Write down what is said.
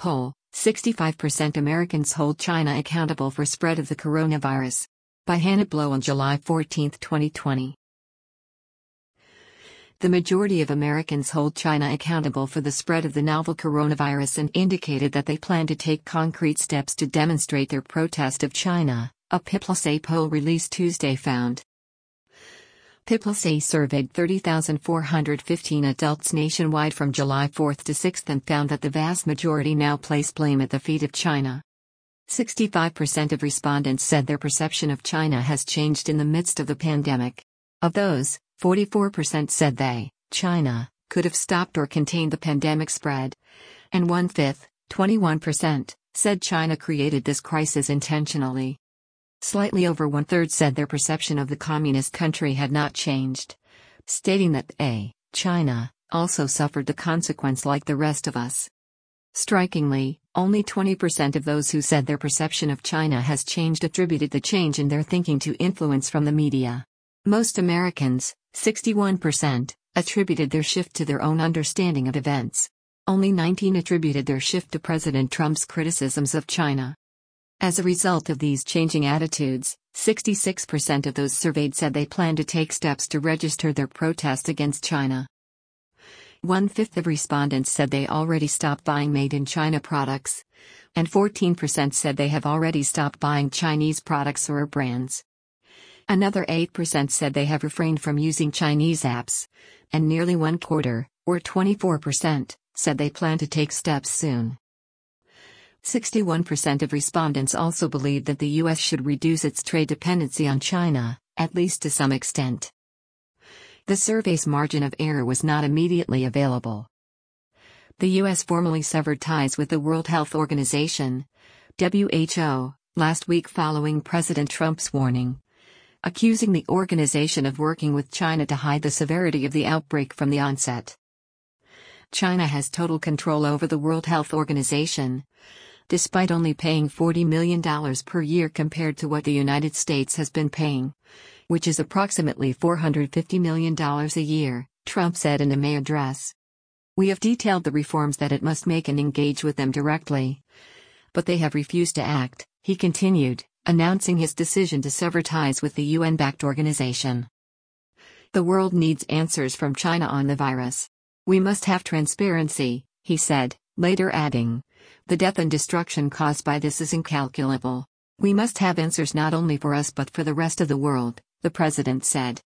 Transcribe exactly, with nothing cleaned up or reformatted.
poll, sixty-five percent Americans hold China accountable for spread of the coronavirus. By Hannah Blow on July fourteenth, twenty twenty. The majority of Americans hold China accountable for the spread of the novel coronavirus and indicated that they plan to take concrete steps to demonstrate their protest of China, a PeopleSay poll released Tuesday found. PeopleSay surveyed thirty thousand four hundred fifteen adults nationwide from July fourth to sixth and found that the vast majority now place blame at the feet of China. sixty-five percent of respondents said their perception of China has changed in the midst of the pandemic. Of those, forty-four percent said they, China, could have stopped or contained the pandemic spread. And one-fifth, twenty-one percent, said China created this crisis intentionally. Slightly over one-third said their perception of the communist country had not changed, stating that A, China, also suffered the consequence like the rest of us. Strikingly, only twenty percent of those who said their perception of China has changed attributed the change in their thinking to influence from the media. Most Americans, sixty-one percent, attributed their shift to their own understanding of events. Only nineteen attributed their shift to President Trump's criticisms of China. As a result of these changing attitudes, sixty-six percent of those surveyed said they plan to take steps to register their protest against China. One-fifth of respondents said they already stopped buying made-in-China products, and fourteen percent said they have already stopped buying Chinese products or brands. Another eight percent said they have refrained from using Chinese apps, and nearly one quarter, or twenty-four percent, said they plan to take steps soon. sixty-one percent of respondents also believe that the U S should reduce its trade dependency on China, at least to some extent. The survey's margin of error was not immediately available. The U S formally severed ties with the World Health Organization, W H O, last week following President Trump's warning, accusing the organization of working with China to hide the severity of the outbreak from the onset. China has total control over the World Health Organization, despite only paying forty million dollars per year compared to what the United States has been paying, which is approximately four hundred fifty million dollars a year, Trump said in a May address. We have detailed the reforms that it must make and engage with them directly. But they have refused to act, he continued, announcing his decision to sever ties with the U N-backed organization. The world needs answers from China on the virus. We must have transparency, he said, later adding, the death and destruction caused by this is incalculable. We must have answers not only for us but for the rest of the world, the president said.